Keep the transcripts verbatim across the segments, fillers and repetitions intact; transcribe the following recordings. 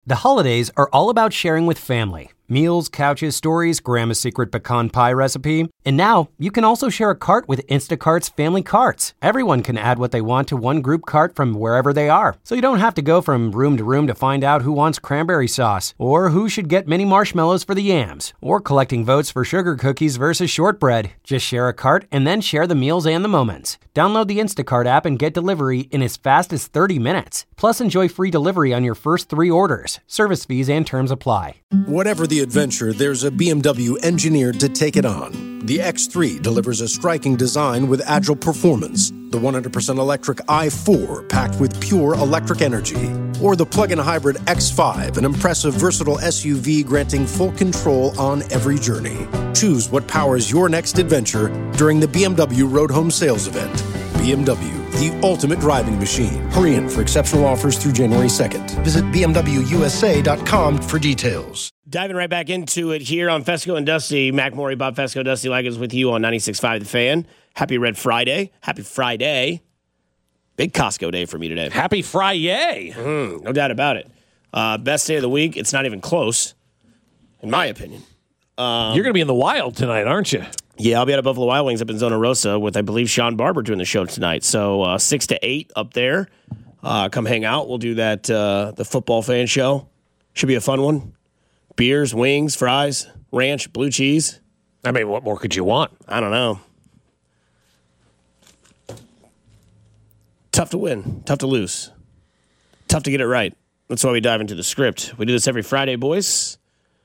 The holidays are all about sharing with family. Meals, couches, stories, Grandma's secret pecan pie recipe. And now, you can also share a cart with Instacart's Family Carts. Everyone can add what they want to one group cart from wherever they are. So you don't have to go from room to room to find out who wants cranberry sauce, or who should get mini marshmallows for the yams, or collecting votes for sugar cookies versus shortbread. Just share a cart and then share the meals and the moments. Download the Instacart app and get delivery in as fast as thirty minutes. Plus, enjoy free delivery on your first three orders. Service fees and terms apply. Whatever the adventure, there's a B M W engineered to take it on. The X three delivers a striking design with agile performance. The one hundred percent electric i four, packed with pure electric energy. Or the plug-in hybrid X five, an impressive, versatile S U V granting full control on every journey. Choose what powers your next adventure during the B M W Road Home Sales Event. B M W, the ultimate driving machine. Hurry in for exceptional offers through January second. Visit b m w u s a dot com for details. Diving right back into it here on Fesco and Dusty. Mac Morey, Bob Fesco, Dusty Liggins with you on ninety-six point five The Fan. Happy Red Friday. Happy Friday. Big Costco day for me today. Happy Friday. Mm, no doubt about it. Uh, best day of the week. It's not even close, in my opinion. Um, You're going to be in the wild tonight, aren't you? Yeah, I'll be at a Buffalo Wild Wings up in Zona Rosa with, I believe, Sean Barber doing the show tonight. So uh, six to eight up there. Uh, come hang out. We'll do that, uh, the football fan show. Should be a fun one. Beers, wings, fries, ranch, blue cheese. I mean, what more could you want? I don't know. Tough to win. Tough to lose. Tough to get it right. That's why we dive into the script. We do this every Friday, boys.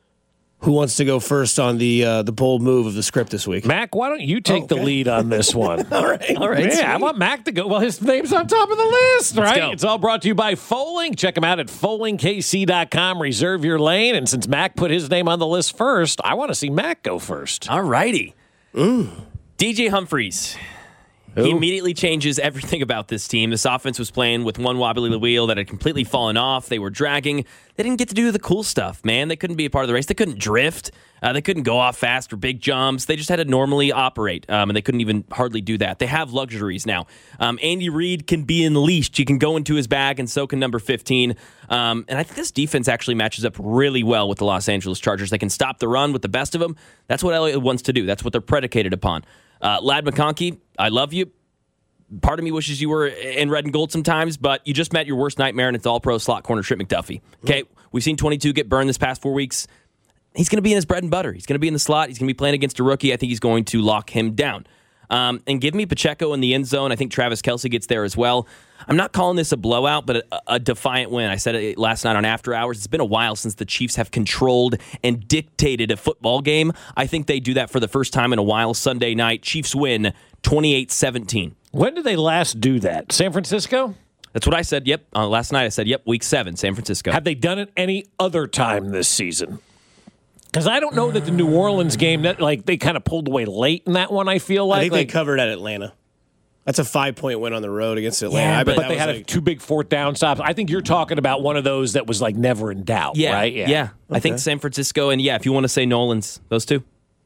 Who wants to go first on the uh, the bold move of the script this week? Mac, why don't you take oh, okay. the lead on this one? all right. All right. Yeah, sweet. I want Mac to go. Well, his name's on top of the list, right? go. It's all brought to you by Foaling. Check him out at foaling k c dot com. Reserve your lane. And since Mac put his name on the list first, I want to see Mac go first. All righty. Mm. D J Humphries. Who? He immediately changes everything about this team. This offense was playing with one wobbly wheel that had completely fallen off. They were dragging. They didn't get to do the cool stuff, man. They couldn't be a part of the race. They couldn't drift. Uh, they couldn't go off fast or big jumps. They just had to normally operate, um, and they couldn't even hardly do that. They have luxuries now. Um, Andy Reid can be unleashed. He can go into his bag, and so can number fifteen. Um, and I think this defense actually matches up really well with the Los Angeles Chargers. They can stop the run with the best of them. That's what Elliott wants to do. That's what they're predicated upon. Uh, Ladd McConkey, I love you. Part of me wishes you were in red and gold sometimes, but you just met your worst nightmare, and it's all-pro slot corner Trent McDuffie. Okay, we've seen twenty-two get burned this past four weeks. He's going to be in his bread and butter. He's going to be in the slot. He's going to be playing against a rookie. I think he's going to lock him down. Um, and give me Pacheco in the end zone. I think Travis Kelce gets there as well. I'm not calling this a blowout, but a, a defiant win. I said it last night on After Hours. It's been a while since the Chiefs have controlled and dictated a football game. I think they do that for the first time in a while. Sunday night, Chiefs win twenty-eight seventeen. When did they last do that? San Francisco? That's what I said. Yep. Uh, last night I said, yep, week seven, San Francisco. Have they done it any other time this season? Because I don't know that the New Orleans game, that like they kind of pulled away late in that one, I feel like. I think like, they covered at Atlanta. That's a five-point win on the road against Atlanta. Yeah, I but, bet but they had like, a two big fourth down stops. I think you're talking about one of those that was like never in doubt, yeah, right? Yeah. yeah. Okay. I think San Francisco, and yeah, if you want to say Nolans, those two.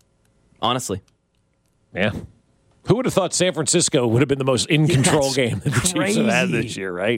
Honestly. Yeah. Who would have thought San Francisco would have been the most in-control That's game that the Chiefs have had this year, right?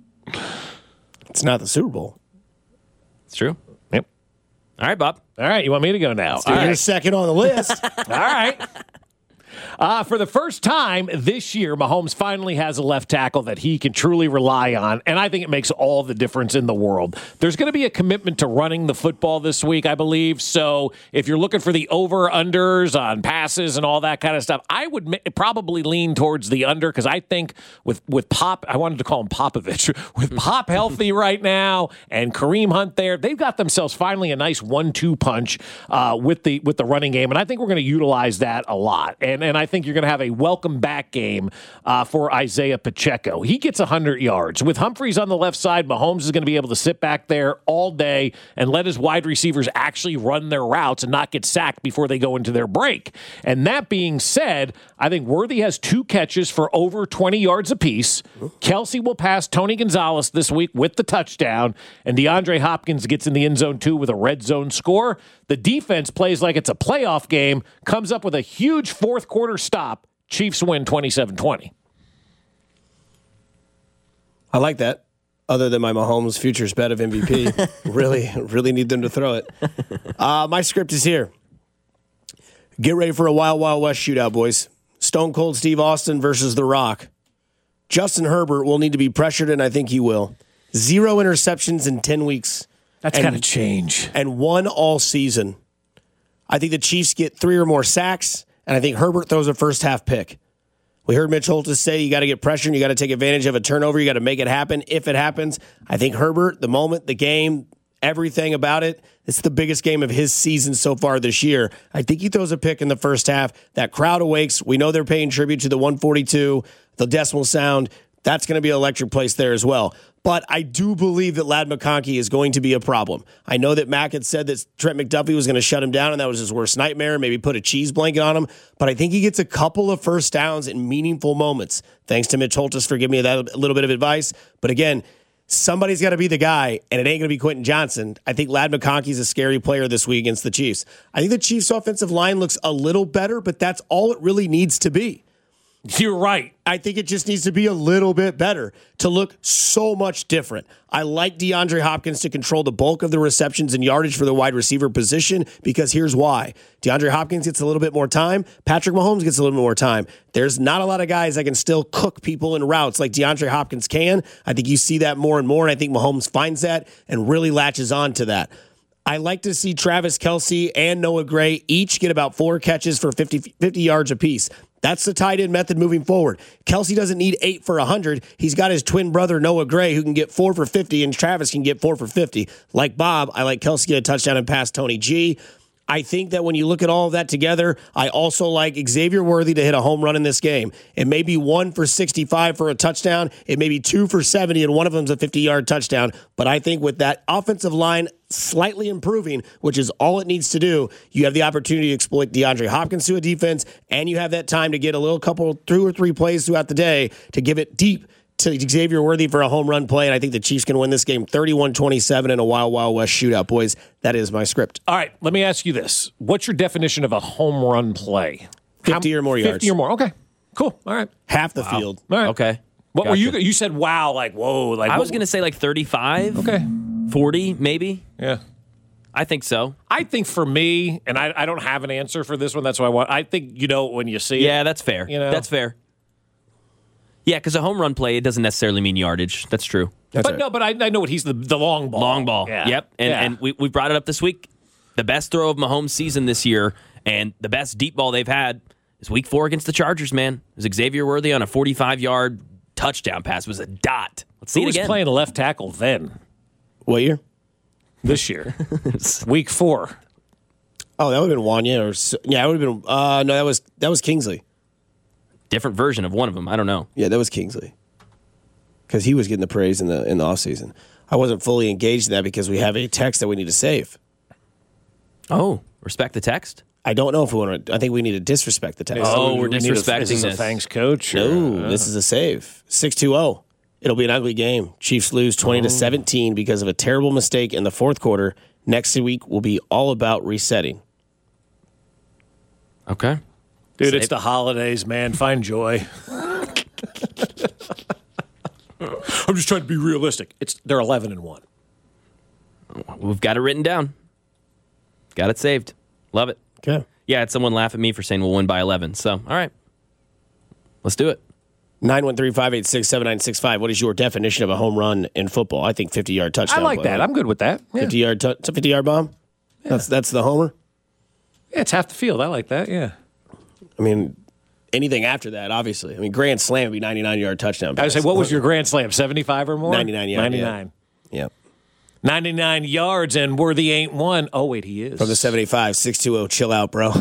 It's not the Super Bowl. It's true. Yep. All right, Bob. All right, you want me to go now? All You're right. second on the list. All right. Uh, for the first time this year, Mahomes finally has a left tackle that he can truly rely on, and I think it makes all the difference in the world. There's going to be a commitment to running the football this week, I believe, so if you're looking for the over-unders on passes and all that kind of stuff, I would ma- probably lean towards the under, because I think with, with Pop, I wanted to call him Popovich, with Pop healthy right now and Kareem Hunt there, they've got themselves finally a nice one two punch uh, with the with the running game, and I think we're going to utilize that a lot, and, and I think you're going to have a welcome back game uh, for Isaiah Pacheco. He gets one hundred yards. With Humphries on the left side, Mahomes is going to be able to sit back there all day and let his wide receivers actually run their routes and not get sacked before they go into their break. And that being said, I think Worthy has two catches for over twenty yards apiece. Kelce will pass Tony Gonzalez this week with the touchdown, and DeAndre Hopkins gets in the end zone too with a red zone score. The defense plays like it's a playoff game, comes up with a huge fourth quarter stop. Chiefs win twenty-seven twenty. I like that. other than my Mahomes futures bet of M V P. really, really need them to throw it. Uh, my script is here. Get ready for a Wild Wild West shootout, boys. Stone Cold Steve Austin versus The Rock. Justin Herbert will need to be pressured, and I think he will. Zero interceptions in ten weeks. That's got to change. And one all season. I think the Chiefs get three or more sacks, and I think Herbert throws a first half pick. We heard Mitch Holthus say you got to get pressure and you got to take advantage of a turnover. You got to make it happen if it happens. I think Herbert, the moment, the game, everything about it, it's the biggest game of his season so far this year. I think he throws a pick in the first half. That crowd awakes. We know they're paying tribute to the one forty-two, the decimal sound. That's going to be an electric place there as well. But I do believe that Ladd McConkey is going to be a problem. I know that Mac had said that Trent McDuffie was going to shut him down, and that was his worst nightmare, maybe put a cheese blanket on him. But I think he gets a couple of first downs in meaningful moments. Thanks to Mitch Holthus for giving me that a little bit of advice. But again, somebody's got to be the guy, and it ain't going to be Quentin Johnson. I think Ladd McConkey's a scary player this week against the Chiefs. I think the Chiefs' offensive line looks a little better, but that's all it really needs to be. You're right. I think it just needs to be a little bit better to look so much different. I like DeAndre Hopkins to control the bulk of the receptions and yardage for the wide receiver position because here's why. DeAndre Hopkins gets a little bit more time. Patrick Mahomes gets a little bit more time. There's not a lot of guys that can still cook people in routes like DeAndre Hopkins can. I think you see that more and more, and I think Mahomes finds that and really latches on to that. I like to see Travis Kelce and Noah Gray each get about four catches for fifty, fifty yards apiece. That's the tight end method moving forward. Kelce doesn't need eight for one hundred. He's got his twin brother, Noah Gray, who can get four for fifty, and Travis can get four for fifty. Like Bob, I like Kelce to get a touchdown and pass Tony G. I think that when you look at all of that together, I also like Xavier Worthy to hit a home run in this game. It may be one for sixty-five for a touchdown. It may be two for seventy, and one of them's a fifty-yard touchdown. But I think with that offensive line slightly improving, which is all it needs to do, you have the opportunity to exploit DeAndre Hopkins to a defense, and you have that time to get a little couple, two or three plays throughout the day to give it deep to Xavier Worthy for a home run play, and I think the Chiefs can win this game thirty-one twenty-seven in a Wild Wild West shootout. Boys, that is my script. All right, let me ask you this. What's your definition of a home run play? fifty How, or more yards. fifty or more. Okay, cool. All right. Half the wow. field. All right. Okay. What gotcha. were you? You said wow, like whoa. Like I what, was going to say like thirty-five. Okay. forty, maybe. Yeah. I think so. I think for me, and I, I don't have an answer for this one. That's why I want. I think you know when you see it. Yeah, that's fair. You know? That's fair. Yeah, because a home run play, it doesn't necessarily mean yardage. That's true. That's but right. no, but I, I know what he's the the long ball. Long ball. Yeah. Yep. And yeah. and we we brought it up this week. The best throw of Mahomes' season this year, and the best deep ball they've had is week four against the Chargers, man. It was Xavier Worthy on a forty-five-yard touchdown pass. It was a dot. Let's see Who it was again. playing left tackle then? What year? This year. Week four. Oh, that would have been Wanya. Or yeah, it would have been. Uh, no, that was that was Kingsley. Different version of one of them. I don't know. Yeah, that was Kingsley. Because he was getting the praise in the in the offseason. I wasn't fully engaged in that because we have a text that we need to save. Oh, respect the text? I don't know if we want to. I think we need to disrespect the text. Oh, we we're need a- disrespecting is this. a this. thanks, coach? or- No, this is a save. six two oh. It'll be an ugly game. Chiefs lose twenty to seventeen because of a terrible mistake in the fourth quarter. Next week will be all about resetting. Okay. Dude, Save. it's the holidays, man. Find joy. I'm just trying to be realistic. It's they're eleven and one. We've got it written down. Got it saved. Love it. Okay. Yeah, I had someone laugh at me for saying we'll win by eleven. So, all right. Let's do it. nine one three, five eight six, seven nine six five. What is your definition of a home run in football? I think fifty-yard touchdown. I like play. that. I'm good with that. Yeah. fifty-yard t- it's a fifty-yard bomb? Yeah. That's that's the homer? Yeah, it's half the field. I like that. Yeah. I mean, anything after that, obviously. I mean, grand slam would be ninety-nine-yard touchdown. I would say, what was your grand slam? seventy-five or more? ninety-nine yard, ninety-nine. Yep. ninety-nine yards, and Worthy ain't one. Oh, wait, he is. From the seventy-five, six two oh, chill out, bro.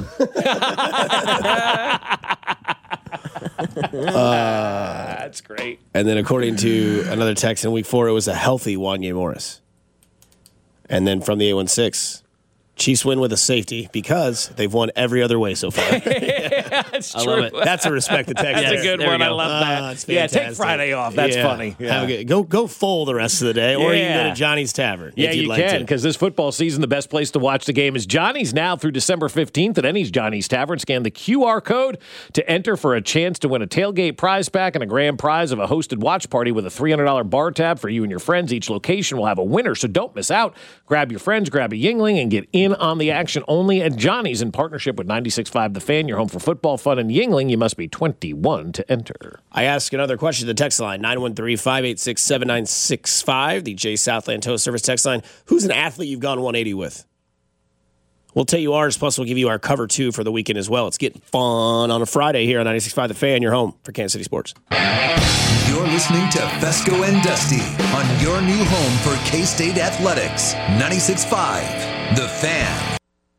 uh, That's great. And then according to another text in week four, it was a healthy Wanya Morris. And then from the eight one six, Chiefs win with a safety because they've won every other way so far. Yeah, that's I true. love it. That's a respect the text. That's there. a good There we one. I go. love Ah, that. it's Yeah, take fantastic. Friday off. That's Yeah. funny. Have Yeah. a good, go go full the rest of the day, or you can Yeah. go to Johnny's Tavern. Yeah, if you'd you like can, to. because this football season, the best place to watch the game is Johnny's now through December fifteenth at any Johnny's Tavern. Scan the Q R code to enter for a chance to win a tailgate prize pack and a grand prize of a hosted watch party with a three hundred dollars bar tab for you and your friends. Each location will have a winner, so don't miss out. Grab your friends, grab a Yingling, and get in on the action only at Johnny's in partnership with ninety-six point five The Fan, your home for football fun in Yingling. You must be twenty-one to enter. I ask another question to the text line, nine one three, five eight six, seven nine six five, the J Southland Tow Service text line. Who's an athlete you've gone one eighty with? We'll tell you ours, plus we'll give you our cover two for the weekend as well. It's getting fun on a Friday here on ninety-six point five The Fan, your home for Kansas City sports. You're listening to Fesco and Dusty on your new home for K-State Athletics, ninety-six point five The Fan.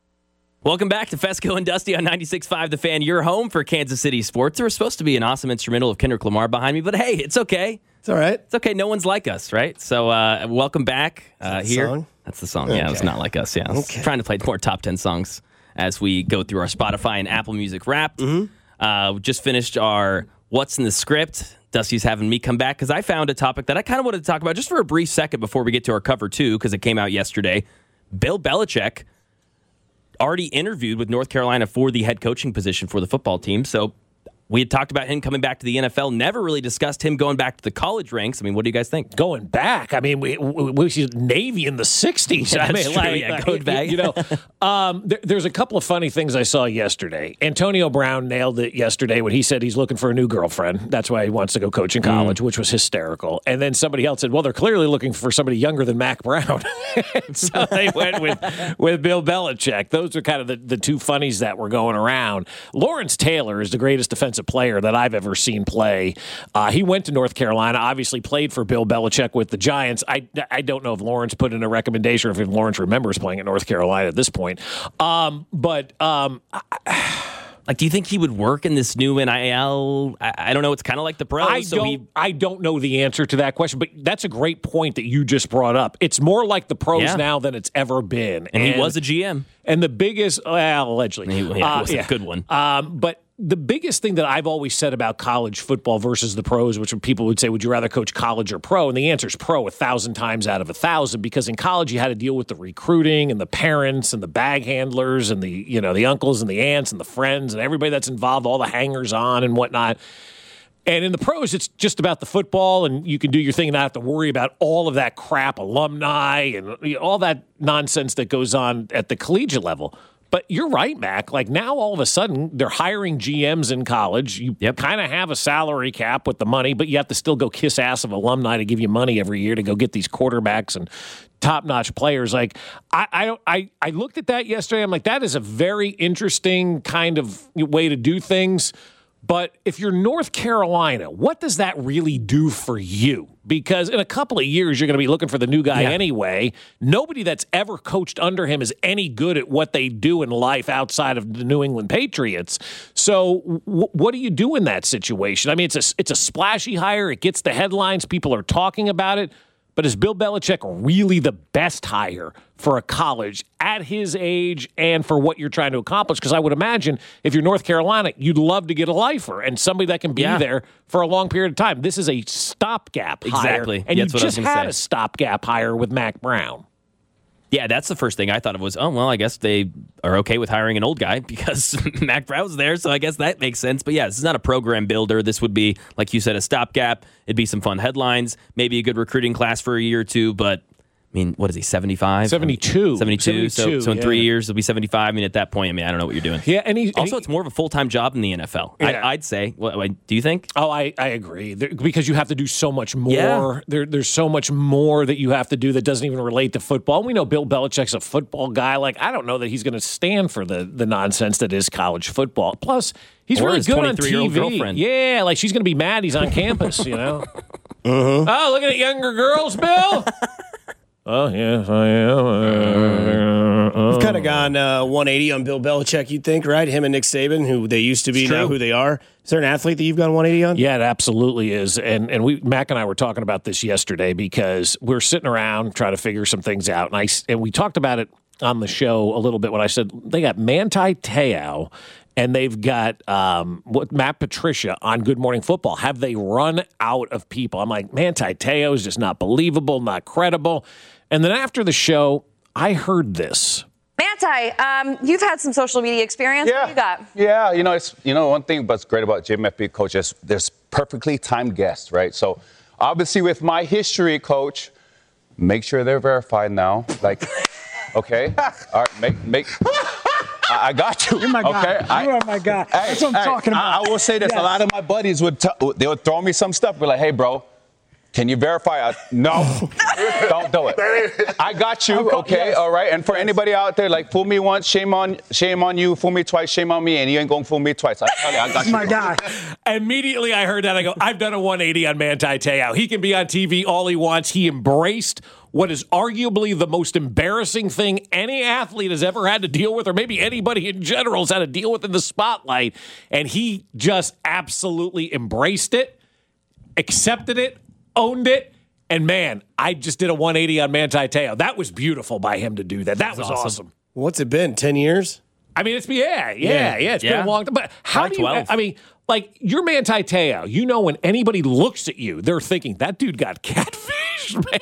Welcome back to Fesco and Dusty on ninety-six point five The Fan, your home for Kansas City sports. There was supposed to be an awesome instrumental of Kendrick Lamar behind me, but hey, it's okay. It's all right. It's okay. No one's like us, right? So uh, welcome back uh, the here. song? That's the song. Yeah, it's Okay. not like us. Yeah, I was Okay. trying to play more top ten songs as we go through our Spotify and Apple Music Wrapped. Mm-hmm. Uh, we just finished our What's in the Script. Dusty's having me come back because I found a topic that I kind of wanted to talk about just for a brief second before we get to our cover two, because it came out yesterday. Bill Belichick already interviewed with North Carolina for the head coaching position for the football team. So we had talked about him coming back to the N F L, never really discussed him going back to the college ranks. I mean, what do you guys think? Going back, I mean, we, we, we was Navy in the sixties. I That's mean, true, like, yeah, like, going back. You know, um, there, there's a couple of funny things I saw yesterday. Antonio Brown nailed it yesterday when he said he's looking for a new girlfriend. That's why he wants to go coach in college, mm. which was hysterical. And then somebody else said, well, they're clearly looking for somebody younger than Mac Brown. So they went with, with Bill Belichick. Those are kind of the, the two funnies that were going around. Lawrence Taylor is the greatest defensive player that I've ever seen play. Uh, he went to North Carolina, obviously played for Bill Belichick with the Giants. I, I don't know if Lawrence put in a recommendation or if Lawrence remembers playing at North Carolina at this point. Um, but um, I, like, do you think he would work in this new N I L? I, I don't know. It's kind of like the pros. I so don't. he, I don't know the answer to that question, but that's a great point that you just brought up. It's more like the pros Yeah. now than it's ever been, and, he was a G M. And the biggest, well, allegedly, He, yeah, uh, was a good one. Um, but the biggest thing that I've always said about college football versus the pros, which people would say, would you rather coach college or pro? And the answer is pro a thousand times out of a thousand, because in college you had to deal with the recruiting and the parents and the bag handlers and the, you know, the uncles and the aunts and the friends and everybody that's involved, all the hangers on and whatnot. And in the pros, it's just about the football, and you can do your thing and not have to worry about all of that crap, alumni, and you know, all that nonsense that goes on at the collegiate level. But you're right, Mac. Like, now all of a sudden they're hiring G Ms in college. You Yep. kind of have a salary cap with the money, but you have to still go kiss ass of alumni to give you money every year to go get these quarterbacks and top-notch players. Like, I, I don't, I, I looked at that yesterday. I'm like, that is a very interesting kind of way to do things. But if you're North Carolina, what does that really do for you? Because in a couple of years, you're going to be looking for the new guy Yeah. anyway. Nobody that's ever coached under him is any good at what they do in life outside of the New England Patriots. So w- what do you do in that situation? I mean, it's a, it's a splashy hire. It gets the headlines. People are talking about it. But is Bill Belichick really the best hire for a college at his age and for what you're trying to accomplish? Because I would imagine if you're North Carolina, you'd love to get a lifer and somebody that can be Yeah. there for a long period of time. This is a stopgap hire. Exactly. And That's you what I was just gonna had say. a stopgap hire with Mac Brown. Yeah, that's the first thing I thought of was, oh, well, I guess they are okay with hiring an old guy because Mac Brown's there, so I guess that makes sense. But yeah, this is not a program builder. This would be, like you said, a stopgap. It'd be some fun headlines, maybe a good recruiting class for a year or two, but I mean, what is he, seventy-five? seventy-two. seventy-two. So, seventy-two, so in yeah. three years, it'll be seventy-five. I mean, at that point, I mean, I don't know what you're doing. Yeah, and he and Also, he- it's more of a full-time job in the N F L. Yeah. I, I'd say. What, what, do you think? Oh, I, I agree. There, because you have to do so much more. Yeah. There, there's so much more that you have to do that doesn't even relate to football. We know Bill Belichick's a football guy. Like, I don't know that he's going to stand for the, the nonsense that is college football. Plus, he's Or really his good on T twenty-three-year-old V. girlfriend. Yeah, like she's going to be mad he's on campus, you know? Uh-huh. Oh, looking at younger girls, Bill? Oh, yes, I am. Uh, We've kind of gone uh, one eighty on Bill Belichick, you'd think, right? Him and Nick Saban, who they used to be, It's now true. who they are. Is there an athlete that you've gone one eighty on? Yeah, it absolutely is. And and we Mac and I were talking about this yesterday because we we're sitting around trying to figure some things out. And I and we talked about it on the show a little bit when I said they got Manti Te'o and they've got um, what Matt Patricia on Good Morning Football. Have they run out of people? I'm like, Manti Te'o is just not believable, not credible. And then after the show, I heard this. Manti, um, you've had some social media experience. Yeah. What you got? Yeah, you know, it's you know one thing that's great about J M F B, Coach, is there's perfectly timed guests, right? So obviously with my history, Coach, make sure they're verified now. Like, okay, all right, make make. I got you. You're my guy. Okay? I, you are my guy. Hey, That's what I'm hey, talking about. I, I will say this: yes. a lot of my buddies would t- they would throw me some stuff, be like, "Hey, bro, can you verify?" I, no, don't do it. I got you. Okay, yes. all right. And for anybody out there, like, fool me once, shame on, shame on you. Fool me twice, shame on me. And you ain't gonna fool me twice. I tell you, I got you. My guy. Immediately I heard that. I go, I've done a one eighty on Manti Te'o. He can be on T V all he wants. He embraced what is arguably the most embarrassing thing any athlete has ever had to deal with, or maybe anybody in general has had to deal with in the spotlight. And he just absolutely embraced it, accepted it, owned it. And man, I just did a one eighty on Manti Te'o. That was beautiful by him to do that. That was awesome. awesome. What's it been? Ten years? I mean, it's yeah, yeah, yeah. yeah it's Yeah. been a long time. But how Probably do you? twelve. I mean, like you're Manti Te'o. You know, when anybody looks at you, they're thinking that dude got catfished, man.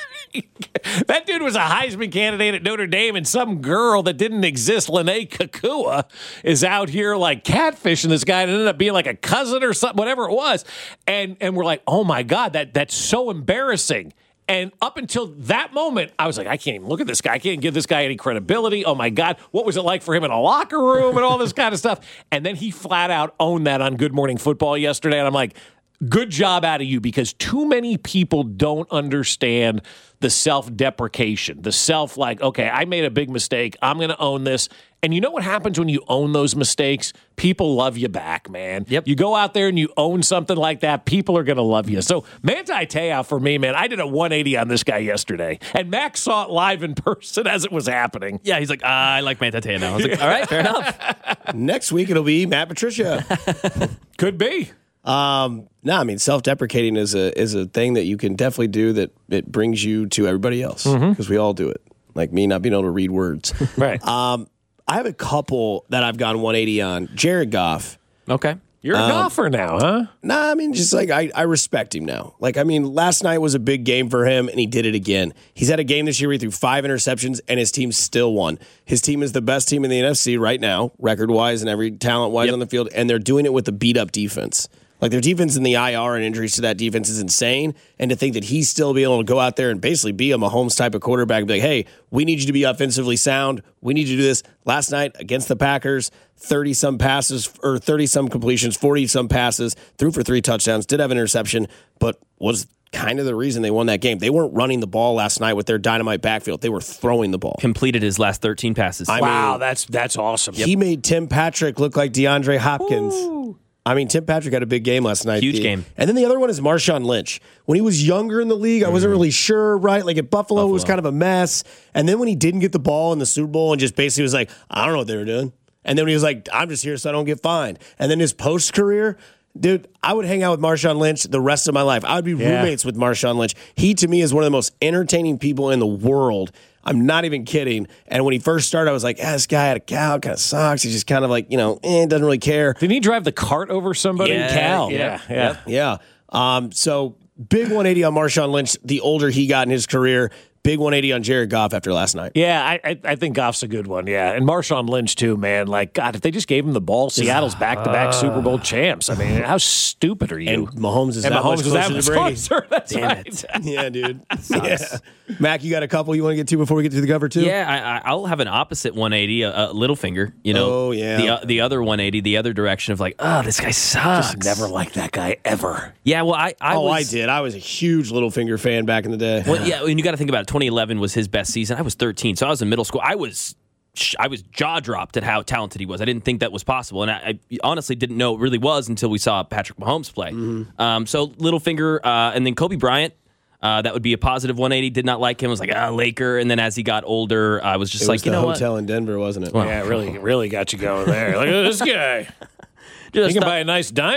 That dude was a Heisman candidate at Notre Dame, and some girl that didn't exist, Lene Kakua, is out here like catfishing this guy, and ended up being like a cousin or something, whatever it was. And and we're like, oh my God, that that's so embarrassing. And up until that moment, I was like, I can't even look at this guy. I can't give this guy any credibility. Oh my God, what was it like for him in a locker room and all this kind of stuff? And then he flat out owned that on Good Morning Football yesterday. And I'm like, good job out of you, because too many people don't understand the self-deprecation, the self like, okay, I made a big mistake. I'm going to own this. And you know what happens when you own those mistakes? People love you back, man. Yep. You go out there and you own something like that, people are going to love you. So Manti Te'o for me, man, I did a one eighty on this guy yesterday. And Max saw it live in person as it was happening. Yeah, he's like, I like Manti Te'o now. I was like, all right, fair enough. Next week it'll be Matt Patricia. Could be. Um, no, I mean self-deprecating is a is a thing that you can definitely do that it brings you to everybody else, because we all do it. Like me not being able to read words. Right. Um, I have a couple that I've gone one eighty on. Jared Goff. Okay. You're a Um, golfer now, huh? Nah, I mean, just like I, I respect him now. Like, I mean, last night was a big game for him, and he did it again. He's had a game this year where he threw five interceptions, and his team still won. His team is the best team in the N F C right now, record-wise and every talent-wise Yep. on the field, and they're doing it with a beat-up defense. Like, their defense in the I R and injuries to that defense is insane, and to think that he's still be able to go out there and basically be a Mahomes type of quarterback and be like, hey, we need you to be offensively sound. We need you to do this. Last night against the Packers, thirty-some passes, or thirty-some completions, forty-some passes, threw for three touchdowns, did have an interception, but was kind of the reason they won that game. They weren't running the ball last night with their dynamite backfield. They were throwing the ball. Completed his last thirteen passes. I Wow, mean, that's that's awesome. he made Tim Patrick look like DeAndre Hopkins. Ooh. I mean, Tim Patrick had a big game last night. Huge The- game. And then the other one is Marshawn Lynch. When he was younger in the league, I wasn't really sure, right? Like at Buffalo, it was kind of a mess. And then when he didn't get the ball in the Super Bowl and just basically was like, I don't know what they were doing. And then when he was like, I'm just here so I don't get fined. And then his post career, dude, I would hang out with Marshawn Lynch the rest of my life. I would be Yeah. roommates with Marshawn Lynch. He, to me, is one of the most entertaining people in the world. I'm not even kidding. And when he first started, I was like, ah, this guy had a cow, kind of sucks. He's just kind of like, you know, eh, doesn't really care. Didn't he drive the cart over somebody? Yeah, Cal. yeah, yeah. Yeah. Um, so big one eighty on Marshawn Lynch. The older he got in his career, big one eighty on Jared Goff after last night. Yeah, I, I I think Goff's a good one. Yeah, and Marshawn Lynch too, man. Like God, if they just gave him the ball, Seattle's back-to-back Super Bowl champs. I mean, how stupid are you? And Mahomes is And that Mahomes much is that closer much to Brady. closer. That's Damn right. it. Yeah, dude. Yeah. Mac, you got a couple you want to get to before we get to the cover two? Yeah, I, I- I'll have an opposite one eighty, a, a little finger. You know, Oh, yeah. the uh, the other one eighty, the other direction of like, oh, this guy sucks. Just never liked that guy ever. Yeah, well, I, I Oh, was, I did. I was a huge Littlefinger fan back in the day. Well, yeah, and you got to think about it. twenty eleven was his best season. I was thirteen, so I was in middle school. I was I was jaw dropped at how talented he was. I didn't think that was possible, and I, I honestly didn't know it really was until we saw Patrick Mahomes play. Mm-hmm. Um, so Littlefinger, uh, and then Kobe Bryant. Uh, that would be a positive one eighty. Did not like him. Was like, ah, Laker. And then as he got older, I was just It like, was you the know hotel in Denver, wasn't it? Yeah, it really, really got you going there. Look at this guy. what? He can buy a nice diamond.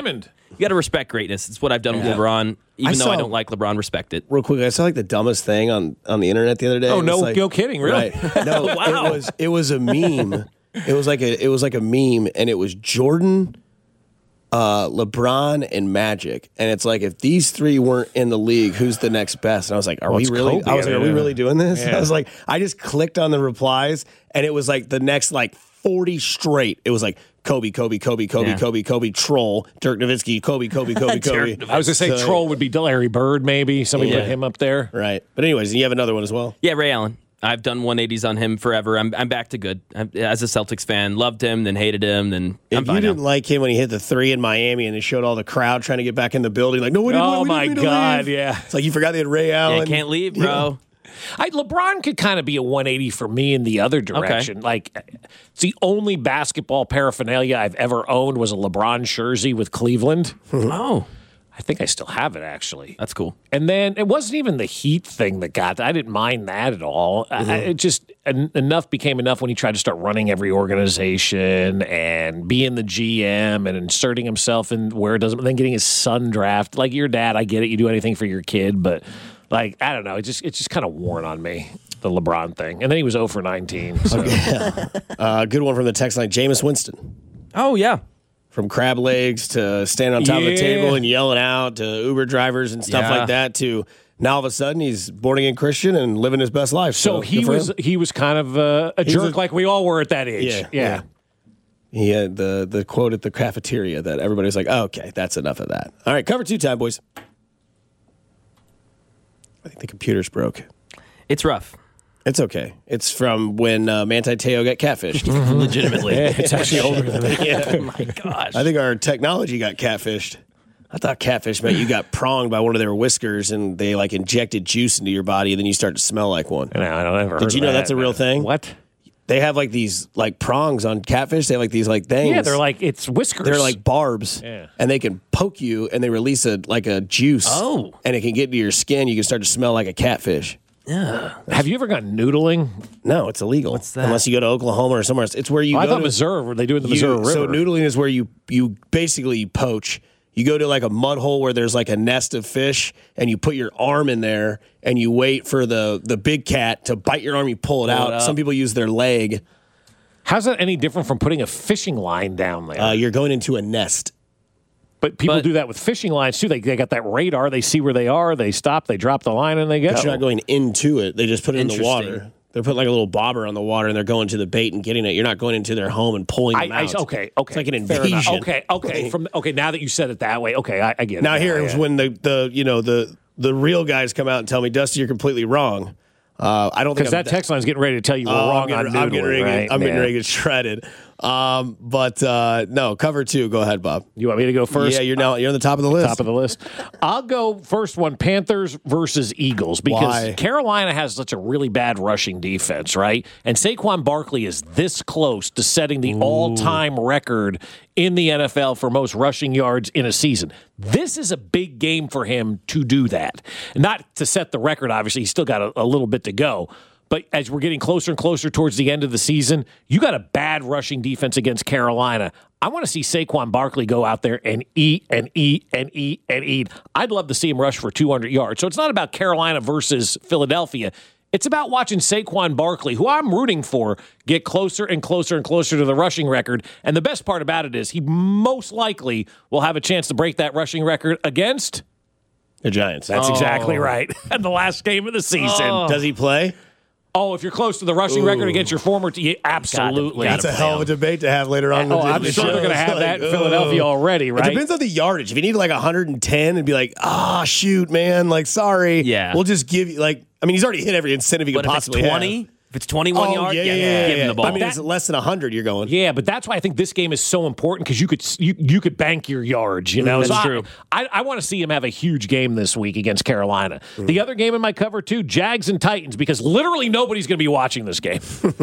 you got to respect greatness. It's what I've done Yeah. with LeBron. Even I though saw- I don't like LeBron, respect it. Real quick, I saw like the dumbest thing on, on the internet the other day. Oh, It was no- like- no kidding, really? Right. No, Wow. it was it was a meme. It was like a it was like a meme, and it was Jordan, uh, LeBron, and Magic. And it's like, if these three weren't in the league, who's the next best? And I was like, are Well, we it's really? Kobe, I was like, are we yeah. really doing this? Yeah. I was like, I just clicked on the replies, and it was like the next like forty straight. It was like Kobe, Kobe, Kobe, Kobe, Yeah. Kobe, Kobe, Troll, Dirk Nowitzki, Kobe, Kobe, Kobe, Kobe. I was going to say So- Troll would be Larry Bird, maybe. Somebody Yeah. put him up there. Right. But anyways, you have another one as well. Yeah, Ray Allen. I've done one eighties on him forever. I'm I'm back to good. I'm, as a Celtics fan, loved him, then hated him, then I'm If you fine didn't now. like him when he hit the three in Miami and they showed all the crowd trying to get back in the building, like, no, we didn't, Oh, we didn't my mean to God, leave. yeah. It's like you forgot they had Ray Allen. Yeah, can't leave, bro. I, LeBron could kind of be a one eighty for me in the other direction. Like, it's the only basketball paraphernalia I've ever owned was a LeBron jersey with Cleveland. Oh, I think I still have it, actually. that's cool. And then it wasn't even the Heat thing that got. I didn't mind that at all. I, I- it just en- enough became enough when he tried to start running every organization and being the G M and inserting himself in where it doesn't. And then getting his son drafted. Like your dad, I get it. You do anything for your kid, but like I don't know. It just it's just kind of worn on me, the LeBron thing. And then he was zero for nineteen. So. Uh, good one from the text line, Jameis Winston. Oh yeah, From crab legs to standing on top of the Yeah. table and yelling out to Uber drivers and stuff Yeah. like that to now all of a sudden he's born again Christian and living his best life. So So, he good for was him. he was kind of uh, a He was jerk a- like we all were at that age. Yeah, yeah. yeah. He had the, the quote at the cafeteria that everybody's like, oh, okay, that's enough of that. All right, cover two time, boys. I think the computer's broke. it's rough. It's okay. It's from when uh, Manti Te'o got catfished. Legitimately. It's actually older than that. Yeah. Oh my gosh. I think our technology got catfished. I thought catfish meant you got pronged by one of their whiskers and they like injected juice into your body and then you start to smell like one. No, I don't ever. Did heard you of know that. that's a real thing? What? They have like these like prongs on catfish. They have like these like things. Yeah, they're like it's whiskers. they're like barbs, Yeah. and they can poke you, and they release a like a juice. Oh. and it can get into your skin. You can start to smell like a catfish. Have you ever gone noodling? No, it's illegal. What's that? Unless you go to Oklahoma or somewhere else. It's where you Oh, I go thought to Missouri. Were they doing the you- Missouri River? So noodling is where you you basically poach. You go to like a mud hole where there's like a nest of fish, and you put your arm in there, and you wait for the the big cat to bite your arm. You pull it Pull out. it up. Some people use their leg. How's that any different from putting a fishing line down there? Uh, you're going into a nest. but people but- do that with fishing lines too. They, they got that radar. They see where they are. They stop. They drop the line and they go. But you're not going into it. They just put it in the Interesting. water. They're putting like a little bobber on the water, and they're going to the bait and getting it. You're not going into their home and pulling I, them I, out. okay, okay. It's like an Fair enough. invasion. Okay, okay. From okay, now that you said it that way, okay, I, I get it. Now here yeah. is when the, the you know the the real guys come out and tell me, Dusty, you're completely wrong. Uh, I don't think because I'm that text line's getting ready to tell you we're Oh, wrong I'm getting, on I'm noodling, getting ready. to right? get- I'm getting Yeah. ready to get shredded. Um, but uh, no, cover two. Go ahead, Bob. You want me to go first? Yeah, you're now you're on the top of the list. Top of the list. I'll go first one, Panthers versus Eagles, because Why? Carolina has such a really bad rushing defense, right? And Saquon Barkley is this close to setting the all-time record in the N F L for most rushing yards in a season. This is a big game for him to do that. Not to set the record, obviously. He's still got a, a little bit to go. But as we're getting closer and closer towards the end of the season, you got a bad rushing defense against Carolina. I want to see Saquon Barkley go out there and eat and eat and eat and eat. I'd love to see him rush for two hundred yards. So it's not about Carolina versus Philadelphia. It's about watching Saquon Barkley, who I'm rooting for, get closer and closer and closer to the rushing record. And the best part about it is he most likely will have a chance to break that rushing record against. The Giants. That's exactly right. And the last game of the season. Does he play? Oh, if you're close to the rushing record against your former team, absolutely. Gotta That's a hell of a debate to have later on. in the- Oh, in I'm the sure show. they're going to It's have like, that in Philadelphia ugh. already, right? It depends on the yardage. If you need like one hundred ten and be like, ah, shoot, man, like, sorry. Yeah. We'll just give you, like, I mean, he's already hit every incentive he could But if it's possibly have. twenty, if it's twenty-one Oh, yards, yeah, yeah, yeah, give yeah. him the ball. I mean, That- it's less than one hundred you're going. Yeah, but that's why I think this game is so important because you could you, you could bank your yards. You know, That's So I- true. I, I want to see him have a huge game this week against Carolina. The other game in my cover too, Jags and Titans, because literally nobody's going to be watching this game.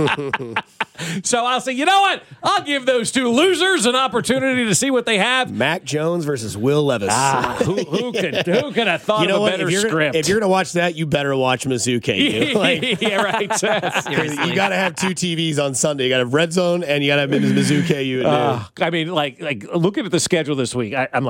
So I'll say, you know what? I'll give those two losers an opportunity to see what they have. Mac Jones versus Will Levis. Ah, who, who could who could have thought you know of a what? better If you're, script? if you're going to watch that, you better watch Mizzouke. Like, yeah, right. Seriously. you got to have two T Vs on Sunday. You got to have Red Zone and you got to have Mizzouke. You Uh, I mean, like, like looking at the schedule this week, I, I'm like,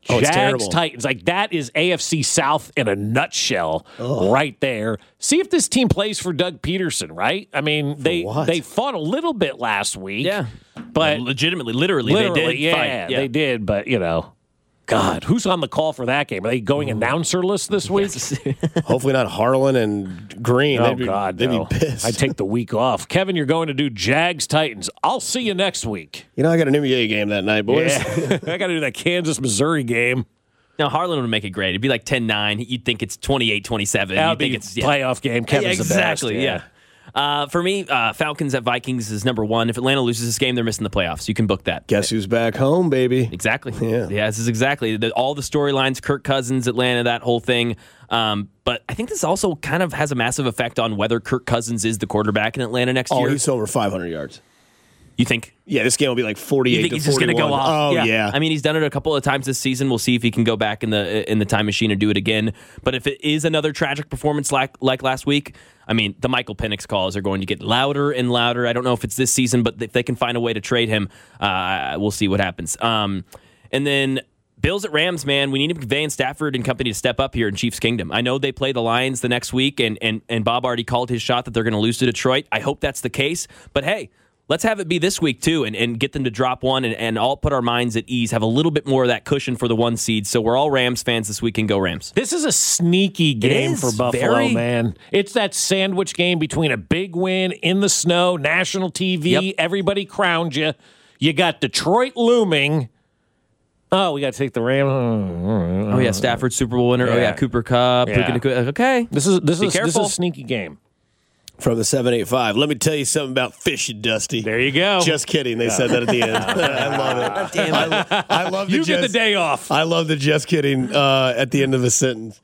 Oh, it's Jags, terrible. Titans. Like, that is A F C South in a nutshell right there. See if this team plays for Doug Peterson, right? I mean, they what? they fought a little bit last week. Yeah. But legitimately, literally, literally, they did yeah, fight. Yeah, they did. But, you know, God, who's on the call for that game? Are they going announcerless this week? Hopefully not Harlan and Green. Oh, they'd be, God, they'd no. be pissed. I'd take the week off. Kevin, you're going to do Jags, Titans. I'll see you next week. You know, I got an N B A game that night, boys. Yeah. I got to do that Kansas-Missouri game. Now, Harlan would make it great. It'd be like ten nine. You'd think it's twenty-eight twenty-seven. That You'd would be think a it's yeah. playoff game. Kevin's yeah, exactly, the best. yeah. Uh, for me, uh, Falcons at Vikings is number one. If Atlanta loses this game, they're missing the playoffs. You can book that. Guess who's back home, baby? Exactly. Yeah. Yeah, this is exactly. The, all the storylines, Kirk Cousins, Atlanta, that whole thing. Um, but I think this also kind of has a massive effect on whether Kirk Cousins is the quarterback in Atlanta next Oh, year. he's over five hundred yards. You think? Yeah, this game will be like forty-eight You think to he's just going to forty-one. go off? Oh, yeah. I mean, he's done it a couple of times this season. We'll see if he can go back in the in the time machine and do it again. But if it is another tragic performance like like last week, I mean, the Michael Penix calls are going to get louder and louder. I don't know if it's this season, but if they can find a way to trade him, uh, we'll see what happens. Um, and then Bills at Rams, man, we need McVay and Stafford and company to step up here in Chiefs Kingdom. I know they play the Lions the next week, and and, and Bob already called his shot that they're going to lose to Detroit. I hope that's the case. But hey, let's have it be this week, too, and, and get them to drop one and, and all put our minds at ease, have a little bit more of that cushion for the one seed. So we're all Rams fans this week and go Rams. This is a sneaky game is, for Buffalo, very. man. It's that sandwich game between a big win in the snow, national T V, Yep. everybody crowned you. You got Detroit looming. Oh, we got to take the Rams. Oh, yeah, Stafford Super Bowl winner. Oh, yeah, Yeah. Cooper Kupp. Yeah. Puka Nacua. Okay. This is this Be is this is careful. a sneaky game. From the seven eight five. Let me tell you something about Fish and Dusty. There you go. Just kidding. They said that at the end. I love it. Damn it. I, I love the You just, get the day off. I love the just kidding uh, at the end of the sentence.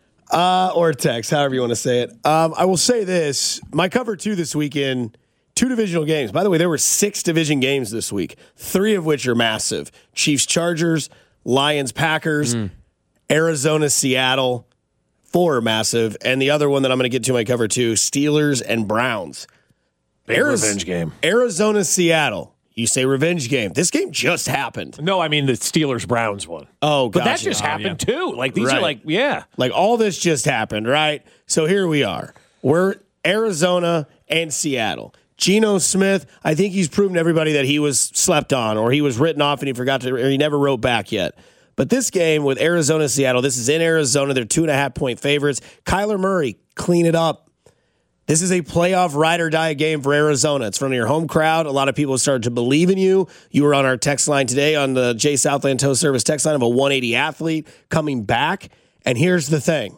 Uh, or text, however you want to say it. Um, I will say this. My cover two this weekend, two divisional games. By the way, there were six division games this week, three of which are massive. Chiefs, Chargers, Lions, Packers, Mm. Arizona, Seattle. Four are massive. And the other one that I'm going to get to my cover two, Steelers and Browns. Big Ariz- revenge game. Arizona, Seattle. You say revenge game. This game just happened. No, I mean the Steelers Browns one. Oh, but that gotcha. just Oh, happened too. Like these Right. are like yeah. Like all this just happened, right? So here we are. We're Arizona and Seattle. Geno Smith, I think he's proven to everybody that he was slept on or he was written off and he forgot to, or he never wrote back yet. But this game with Arizona, Seattle, this is in Arizona. They're two and a half point favorites. Kyler Murray, clean it up. This is a playoff ride or die game for Arizona. It's from your home crowd. A lot of people started to believe in you. You were on our text line today on the J Southland Tow Service text line of a one eighty athlete coming back. And here's the thing.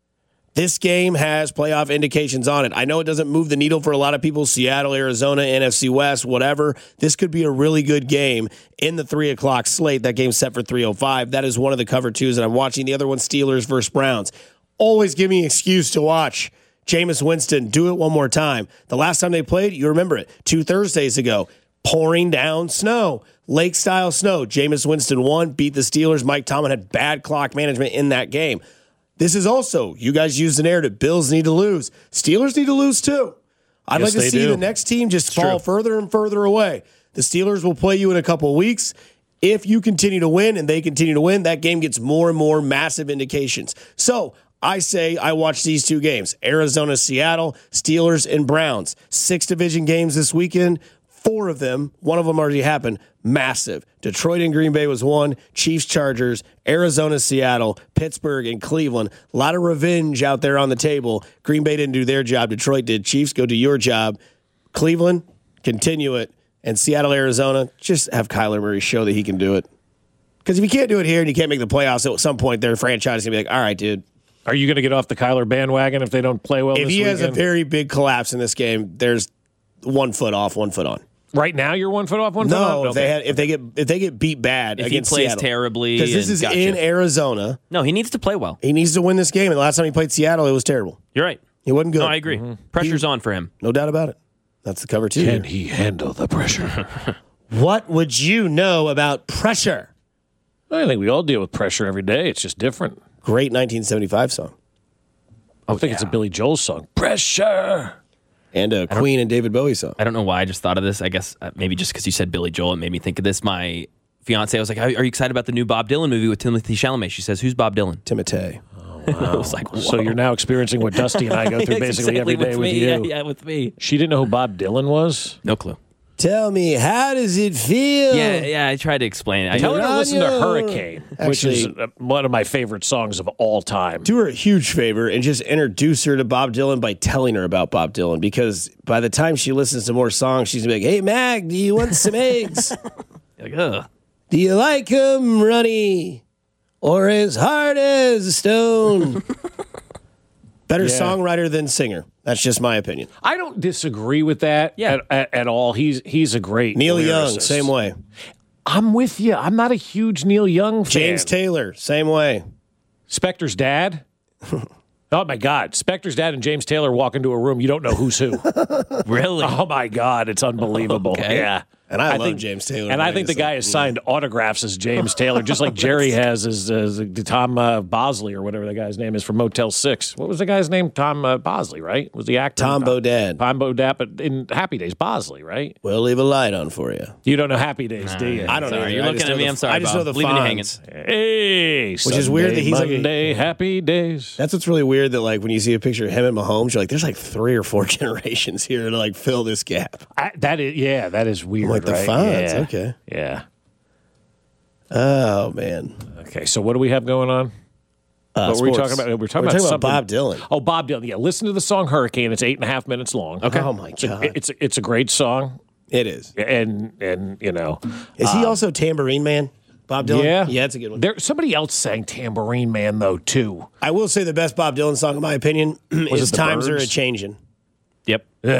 This game has playoff indications on it. I know it doesn't move the needle for a lot of people. Seattle, Arizona, N F C West, whatever. This could be a really good game in the three o'clock slate. That game's set for three oh five. That is one of the cover twos that I'm watching. The other one, Steelers versus Browns. Always give me an excuse to watch Jameis Winston do it one more time. The last time they played, you remember it, two Thursdays ago, pouring down snow, lake-style snow. Jameis Winston won, beat the Steelers. Mike Tomlin had bad clock management in that game. This is also, you guys use the narrative, Bills need to lose. Steelers need to lose too. I'd Yes, like to they see do. the next team just It's fall true. further and further away. The Steelers will play you in a couple of weeks. If you continue to win and they continue to win, that game gets more and more massive indications. So I say I watch these two games, Arizona, Seattle, Steelers, and Browns. Six division games this weekend. Four of them, one of them already happened, massive. Detroit and Green Bay was one, Chiefs, Chargers, Arizona, Seattle, Pittsburgh, and Cleveland. A lot of revenge out there on the table. Green Bay didn't do their job. Detroit did. Chiefs, go do your job. Cleveland, continue it. And Seattle, Arizona, just have Kyler Murray show that he can do it. Because if you can't do it here and you can't make the playoffs, at some point their franchise is going to be like, all right, dude. Are you going to get off the Kyler bandwagon if they don't play well If this he has a weekend? very big collapse in this game, there's one foot off, one foot on. Right now, you're one foot off, one foot on? No, if they Okay. had, if they get if they get beat bad If he against plays Seattle, terribly because this and- is gotcha. in Arizona, No, he needs to play well. he needs to win this game. And the last time he played Seattle, it was terrible. You're right. He wasn't good. No, I agree. Pressure's on for him. No doubt about it. That's the cover two. Can here. he handle the pressure? What would you know about pressure? I think we all deal with pressure every day. It's just different. Great nineteen seventy-five song I think it's a Billy Joel song. Pressure. and a Queen and David Bowie song. I don't know why I just thought of this. I guess uh, maybe just because you said Billy Joel, it made me think of this. My fiance, I was like, "Are you excited about the new Bob Dylan movie with Timothy Chalamet?" She says, "Who's Bob Dylan?" Timotei. I was like, Whoa. So you're now experiencing what Dusty and I go through basically exactly every day with, me. you. Yeah, yeah, with me. She didn't know who Bob Dylan was? No clue. Tell me, how does it feel? Yeah, yeah. I tried to explain it. I Tell her to listen to Radio. Hurricane, which Actually- is uh, one of my favorite songs of all time. Do her a huge favor and just introduce her to Bob Dylan by telling her about Bob Dylan, because by the time she listens to more songs, she's gonna be like, "Hey, Mag, do you want some eggs? like, ugh. Do you like 'em runny or as hard as a stone?" Better Yeah. songwriter than singer. That's just my opinion. I don't disagree with that Yeah. at, at, at all. He's he's a great Neil lyricist. Young, same way. I'm with you. I'm not a huge Neil Young fan. James Taylor, same way. Spector's dad. Oh my God, Spector's dad and James Taylor walk into a room. You don't know who's who. Really? Oh my God, it's unbelievable. Okay. Yeah. And I, love think, James Taylor. And I think the guy has signed autographs as James Taylor, just like Jerry has as, as Tom uh, Bosley or whatever the guy's name is from Motel six. What was the guy's name? Tom uh, Bosley, right? Was the actor? Tom Bodad. Tom Bodad, but in Happy Days, Bosley, right? We'll leave a light on for you. You don't know Happy Days, do you? I don't Sorry, know. you're I looking just at know me. the- I'm sorry, I just Bob. know the Leaving you hanging. fonts. Hey, Which is weird that he's like- Monday, Happy Days. That's what's really weird, that like when you see a picture of him and Mahomes, you're like, there's like three or four generations here to like fill this gap. I, that is, yeah, that is weird. Like the right? fonts, Yeah. okay. Yeah. Oh man. Okay, so what do we have going on? Uh, What were we sports. talking about? We're talking We're about talking something- Bob Dylan. Oh, Bob Dylan. Yeah, listen to the song Hurricane. It's eight and a half minutes long. Okay. Oh my It's a, God. it's a, it's a great song, It is. and and you know, Is he also Tambourine Man? Bob Dylan? yeah, Yeah, that's a good one. There, somebody else sang Tambourine Man though too. I will say the best Bob Dylan song, in my opinion, is it the Times Are a Byrds? Changing. Yep. Come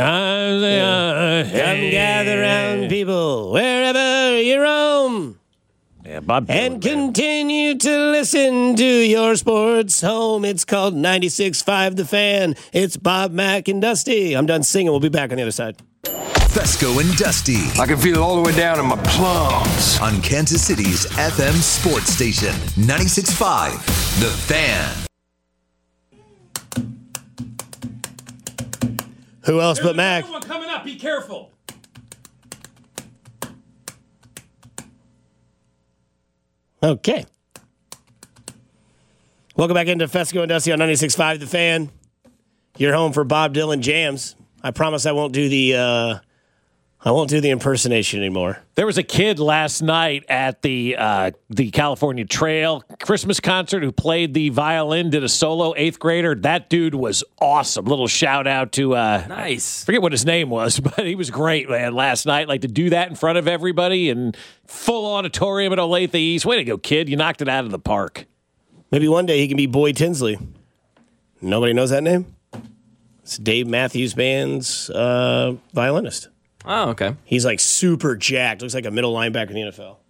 gather round, people, wherever you roam, Yeah, Bob Dylan. and man. continue to listen to your sports home. It's called ninety-six point five The Fan. It's Bob, Mac, and Dusty. I'm done singing. We'll be back on the other side. Fesco and Dusty I can feel it all the way down in my plums. on Kansas City's F M sports station, ninety-six point five The Fan. Who else but Mac? one coming up. Be careful. Okay. Welcome back into Fesco and Dusty on ninety-six point five The Fan. You're home for Bob Dylan jams. I promise I won't do the uh, I won't do the impersonation anymore. There was a kid last night at the uh, the California Trail Christmas concert who played the violin, did a solo, eighth grader. That dude was awesome. Little shout out to uh, Nice. forget what his name was, but he was great, man. Last night, like to do that in front of everybody and full auditorium at Olathe East. Way to go, kid! You knocked it out of the park. Maybe one day he can be Boyd Tinsley. Nobody knows that name? It's Dave Matthews Band's uh, violinist. Oh, okay. He's like super jacked. Looks like a middle linebacker in the N F L.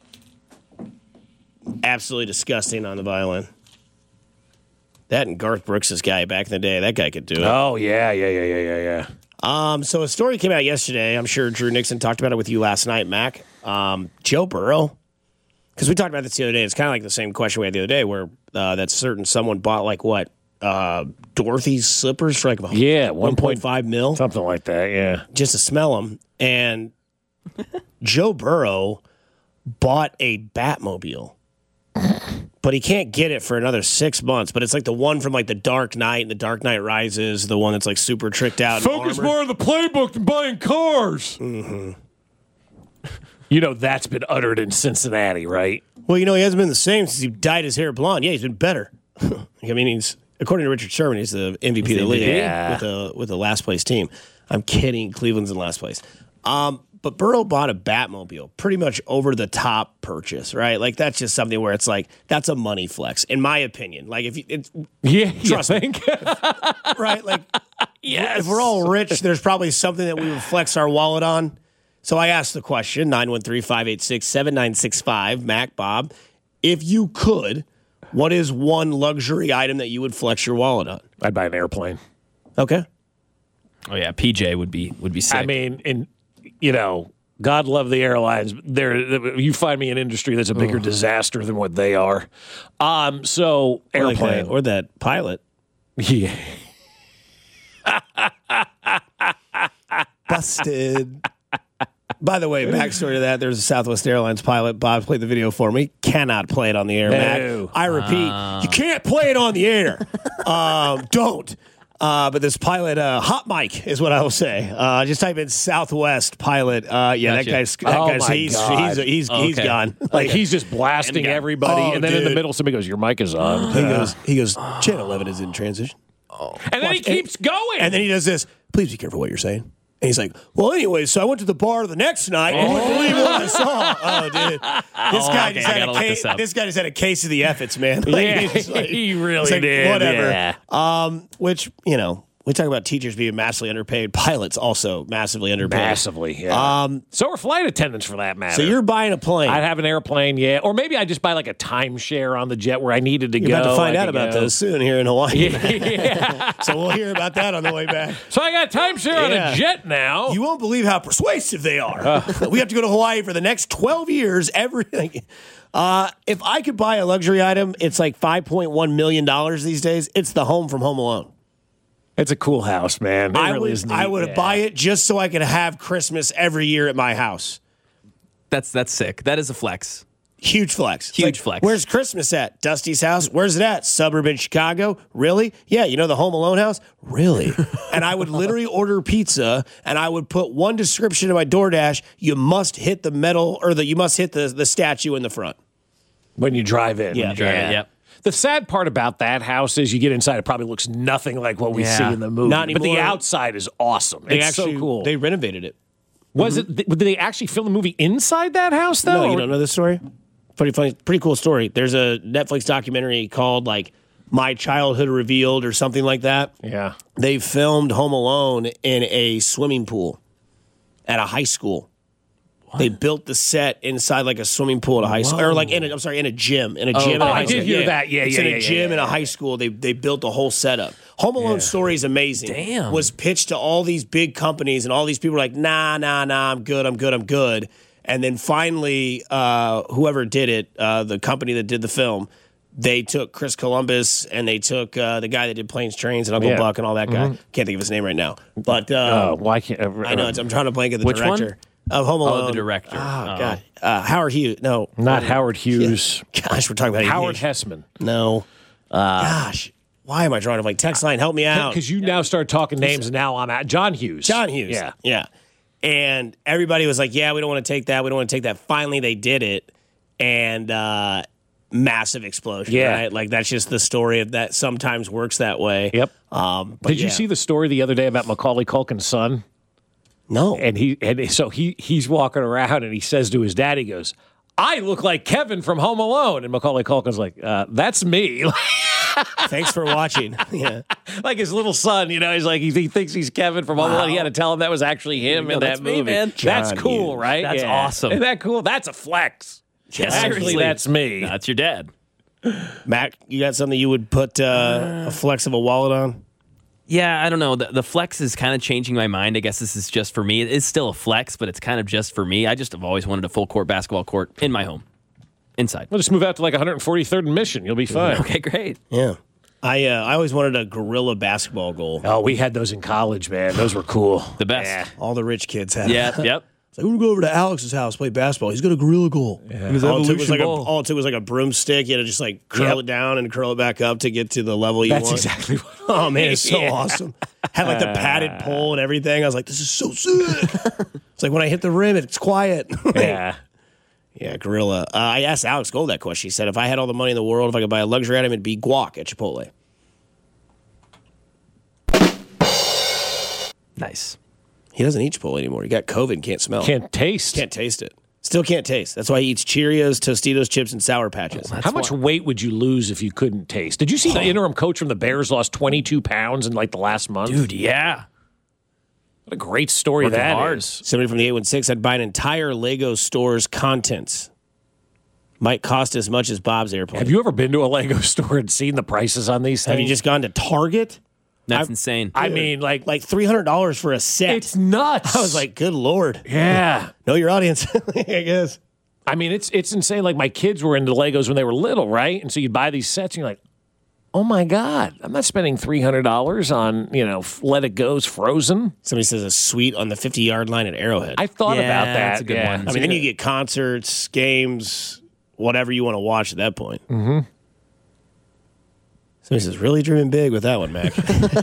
Absolutely disgusting on the violin. That and Garth Brooks' guy back in the day. That guy could do it. Oh yeah, yeah, yeah, yeah, yeah, yeah. Um, so a story came out yesterday. I'm sure Drew Nixon talked about it with you last night, Mac. Um, Joe Burrow. Because we talked about this the other day. It's kind of like the same question we had the other day where uh, that certain someone bought like what? Uh, Dorothy's slippers for like Yeah, one point five mil Something like that. Yeah. just to smell them. And Joe Burrow bought a Batmobile, but he can't get it for another six months. But it's like the one from like the Dark Knight and the Dark Knight Rises, the one that's like super tricked out. and armored. on the playbook than buying cars. Mm-hmm. You know that's been uttered in Cincinnati, right? Well, you know, he hasn't been the same since he dyed his hair blonde. Yeah, he's been better. I mean, he's according to Richard Sherman, he's the M V P of the league Yeah. with the with the last place team. I'm kidding. Cleveland's in last place. Um, but Burrow bought a Batmobile, pretty much over the top purchase, right? Like that's just something where it's like that's a money flex, in my opinion. Like if you, it's Yeah, Trust you me. think? right, like Yes. if we're all rich, there's probably something that we would flex our wallet on. So I asked the question, nine one three, five eight six, seven nine six five, Mac, Bob, if you could, what is one luxury item that you would flex your wallet on? I'd buy an airplane. Okay. Oh yeah, P J would be would be sick. I mean, in you know, God love the airlines. There, you find me an industry that's a bigger disaster than what they are. Um, so Or like airplane that- or that pilot. yeah. Busted. By the way, backstory to that, there's a Southwest Airlines pilot. Bob played the video for me. Cannot play it on the air, No. Mac. I repeat, uh. you can't play it on the air. um, don't. Uh, but this pilot, uh, hot mic is what I will say. Uh, just type in Southwest pilot. Uh, yeah, Gotcha. that guy's that Oh guy's my he's God. he's he's, Okay. he's gone. Like he's just blasting everybody, Oh, and then in the dude. middle, somebody goes, "Your mic is on." He goes, he goes. Channel eleven is in transition. and then he Watch- keeps going. And then he does this. Please be careful what you're saying. And he's like, well, anyway, so I went to the bar the next night. And you wouldn't believe what I saw. Oh, dude. This guy okay, just I had gotta a look case. this This, up. guy just had a case of the efforts, man. Like, Yeah, he's like- he really he's like, did, Whatever. yeah. Um, which, you know, we talk about teachers being massively underpaid. Pilots also massively underpaid. Massively, yeah. Um, so are flight attendants for that matter. so you're buying a plane. I'd have an airplane, yeah, or maybe I just buy like a timeshare on the jet where I needed to You're go. about to find I out could about go. those soon here in Hawaii. Yeah. So we'll hear about that on the way back. So I got a timeshare on Yeah. a jet now. You won't believe how persuasive they are. We have to go to Hawaii for the next twelve years. Everything. Uh, if I could buy a luxury item, it's like five point one million dollars these days. It's the home from Home Alone. It's a cool house, man. It I really would, is neat. I would yeah. buy it just so I could have Christmas every year at my house. That's that's sick. That is a flex. Huge flex. It's Huge like, flex. Where's Christmas at? Dusty's house? Where's it at? Suburban Chicago? Really? Yeah, you know the Home Alone house? Really? And I would literally order pizza and I would put one description in my DoorDash. You must hit the metal or the you must hit the, the statue in the front. when you drive in. Yeah. Drive it, yep. The sad part about that house is you get inside, it probably looks nothing like what we Yeah. see in the movie. Not but the anymore. outside is awesome. They It's actually so cool. They renovated it. Was it? Did they actually film the movie inside that house though? No, you Or- don't know this story? Pretty funny, pretty cool story. There's a Netflix documentary called like My Childhood Revealed or something like that. Yeah. They filmed Home Alone in a swimming pool at a high school. They built the set inside like a swimming pool at a high school, or like in a, I'm sorry, in a gym, in a gym. Oh, at a I high did school. hear that. Yeah, it's yeah, in yeah, a yeah, gym yeah, in a yeah. high school. They they built the whole setup. Home Alone story is amazing. Damn. Was pitched to all these big companies, and all these people were like, nah, nah, nah, I'm good, I'm good, I'm good. And then finally, uh, whoever did it, uh, the company that did the film, they took Chris Columbus and they took uh, the guy that did Planes, Trains, and Uncle Yeah. Buck and all that guy. Can't think of his name right now, but uh, Oh, why can't I know it's, I'm trying to blank at the Which one? director of Home Alone. Oh, the director. Oh, Oh. God, uh, Howard Hughes. No, Not Howard Hughes. Gosh, we're talking about Howard Hughes. Hessman. No, gosh, why am I drawing a blank? Text line, help me out. Because you now start talking names, and now I'm at John Hughes. John Hughes. Yeah. Yeah. And everybody was like, yeah, we don't want to take that. We don't want to take that. Finally, they did it. And uh, massive explosion. Yeah. Right? Like, that's just the story of that sometimes works that way. Yep. Um, but Did you yeah. see the story the other day about Macaulay Culkin's son? No. And he and so he he's walking around and he says to his dad, he goes, "I look like Kevin from Home Alone." And Macaulay Culkin's like, uh, "That's me." Thanks for watching. Yeah. Like his little son, you know, he's like he, he thinks he's Kevin from Home Alone. He had to tell him that was actually him go, in "That's that me, movie. man." That's John cool, Hughes. right? That's Yeah. awesome. Isn't that cool? That's a flex. Yeah, Actually, seriously. that's me. That's your dad. Mac, you got something you would put uh, a flex of a wallet on? Yeah, I don't know. The, the flex is kind of changing my mind. I guess this is just for me. It is still a flex, but it's kind of just for me. I just have always wanted a full court basketball court in my home, inside. We'll just move out to like one forty-third and Mission. You'll be fine. Okay, great. Yeah. I uh, I always wanted a gorilla basketball goal. Oh, we had those in college, man. Those were cool. The best. Yeah. All the rich kids had Yeah, it. yep. It's like, we're going to go over to Alex's house, play basketball. He's got a gorilla goal. Yeah. All, it took was like a, all it took was like a broomstick. You had to just like curl Yep. it down and curl it back up to get to the level you That's want. exactly what. Oh, man, it's so Yeah. awesome. Had like the padded pole and everything. I was like, this is so sick. It's like when I hit the rim, it's quiet. Yeah. Yeah, gorilla. Uh, I asked Alex Gold that question. He said, if I had all the money in the world, if I could buy a luxury item, it'd be guac at Chipotle. Nice. He doesn't eat Chipotle anymore. He got COVID and can't smell. Can't taste. Can't taste it. Still can't taste. That's why he eats Cheerios, Tostitos, chips, and Sour Patches. How much weight would you lose if you couldn't taste? Did you see the interim coach from the Bears lost twenty-two pounds in like the last month? Dude, yeah. What a great story Working that hard. is. Somebody from the eight one six, I'd buy an entire Lego store's contents. Might cost as much as Bob's airplane. Have you ever been to a Lego store and seen the prices on these things? Have you just gone to Target? That's I've- insane. I mean, like, Like three hundred dollars for a set. it's nuts. I was like, good Lord. yeah. Know your audience, I guess. I mean, it's it's insane. Like, my kids were into Legos when they were little, right? And so you'd buy these sets and you're like, Oh, my God. I'm not spending three hundred dollars on, you know, Let It Go's Frozen. Somebody says a suite on the fifty-yard line at Arrowhead. I thought Yeah, about that. that's a good yeah. one. I mean, then you get concerts, games, whatever you want to watch at that point. Mm-hmm. Somebody says, really dreaming big with that one, Mac. Hey, come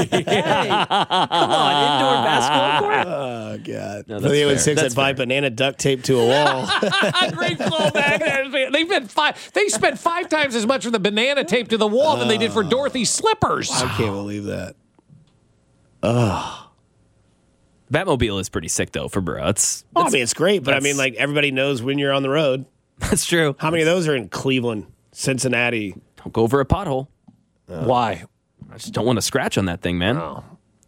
on, indoor basketball court. Oh, God. No, The that's eight one fair. six That's had five fair. banana duct tape to a wall. Great flowback. They spent five. They spent five times as much for the banana tape to the wall than they did for Dorothy's slippers. I can't believe that. Batmobile is pretty sick though for Burrow. It's, Oh, I it's- mean, it's great, but I that's- mean, like, everybody knows when you're on the road. that's true. How many of those are in Cleveland, Cincinnati? Don't go over a pothole. Why? I just don't want to scratch on that thing, man. Oh.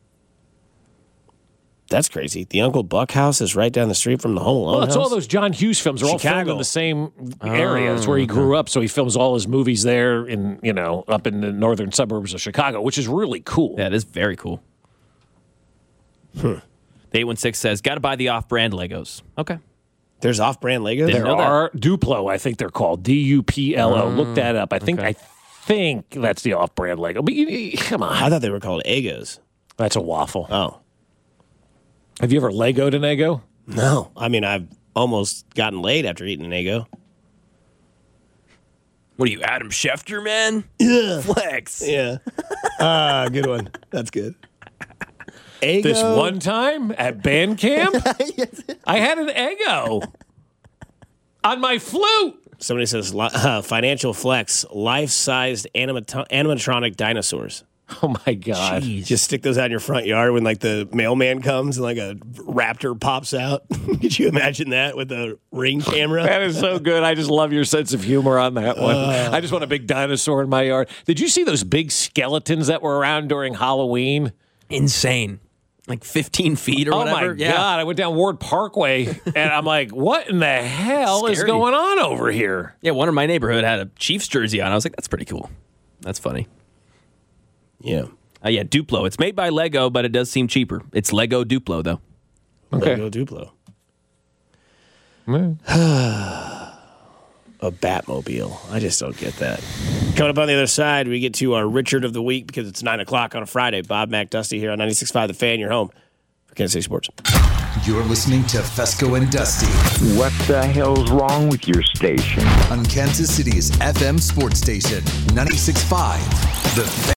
That's crazy. The Uncle Buck house is right down the street from the Home Alone Well, it's house. all those John Hughes films. They're all filmed Chicago. in the same area. It's where he grew up, so he films all his movies there in, you know, up in the northern suburbs of Chicago, which is really cool. That is very cool. The eight one six says, got to buy the off-brand Legos. Okay. There's off-brand Legos? Didn't There know that. are Duplo, I think they're called D U P L O. Look that up. I think I think that's the off-brand Lego. But you, you- come I on, thought they were called Egos. that's a waffle. Oh. Have you ever Legoed an Eggo? No. I mean, I've almost gotten laid after eating an Eggo. What are you, Adam Schefter, man? Yeah. Flex. Yeah. Ah, good one. That's good. Eggo? This one time at band camp, I had an Eggo on my flute. Somebody says, li- uh, financial flex, life-sized animat- animatronic dinosaurs. Oh, my God. Just stick those out in your front yard when, like, the mailman comes and, like, a raptor pops out. Could you imagine that with a Ring camera? That is so good. I just love your sense of humor on that one. I just want a big dinosaur in my yard. Did you see those big skeletons that were around during Halloween? Insane. Like fifteen feet or Oh, whatever. my Yeah. God. I went down Ward Parkway, and I'm like, what in the hell is Scary. going on over here? Yeah, one in my neighborhood had a Chiefs jersey on. I was like, that's pretty cool. That's funny. Yeah. Uh, yeah, Duplo. It's made by Lego, but it does seem cheaper. It's Lego Duplo, though. Okay. Lego Duplo. A Batmobile. I just don't get that. Coming up on the other side, we get to our Richard of the Week because it's nine o'clock on a Friday. Bob, Mac, Dusty here on ninety-six point five The Fan, your home for Kansas City Sports. You're listening to Fesco and Dusty What the hell's wrong with your station? on Kansas City's F M sports station, ninety-six point five The Fan.